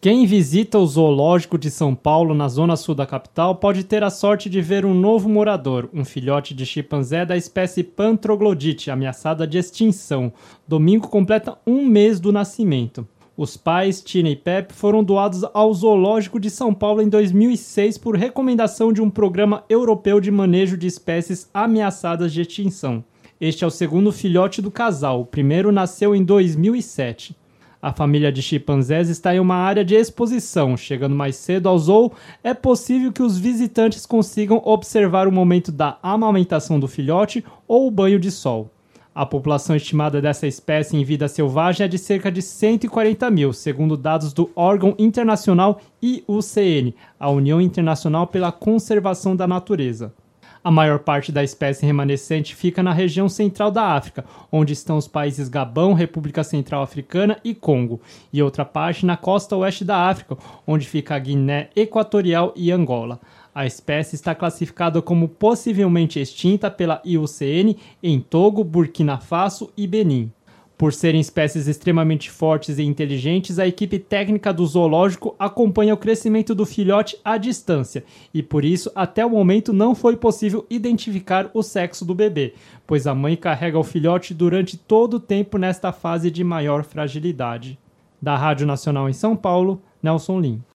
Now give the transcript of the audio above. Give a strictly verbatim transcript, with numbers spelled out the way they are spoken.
Quem visita o Zoológico de São Paulo, na zona sul da capital, pode ter a sorte de ver um novo morador, um filhote de chimpanzé da espécie Pantroglodite, ameaçada de extinção. Domingo completa um mês do nascimento. Os pais, Tina e Pepe, foram doados ao Zoológico de São Paulo em dois mil e seis por recomendação de um programa europeu de manejo de espécies ameaçadas de extinção. Este é o segundo filhote do casal, o primeiro nasceu em dois mil e sete. A família de chimpanzés está em uma área de exposição. Chegando mais cedo ao zoo, é possível que os visitantes consigam observar o momento da amamentação do filhote ou o banho de sol. A população estimada dessa espécie em vida selvagem é de cerca de cento e quarenta mil, segundo dados do órgão internacional I U C N, a União Internacional pela Conservação da Natureza. A maior parte da espécie remanescente fica na região central da África, onde estão os países Gabão, República Central Africana e Congo, e outra parte na costa oeste da África, onde fica a Guiné Equatorial e Angola. A espécie está classificada como possivelmente extinta pela I U C N em Togo, Burkina Faso e Benin. Por serem espécies extremamente fortes e inteligentes, a equipe técnica do zoológico acompanha o crescimento do filhote à distância e, por isso, até o momento não foi possível identificar o sexo do bebê, pois a mãe carrega o filhote durante todo o tempo nesta fase de maior fragilidade. Da Rádio Nacional em São Paulo, Nelson Lim.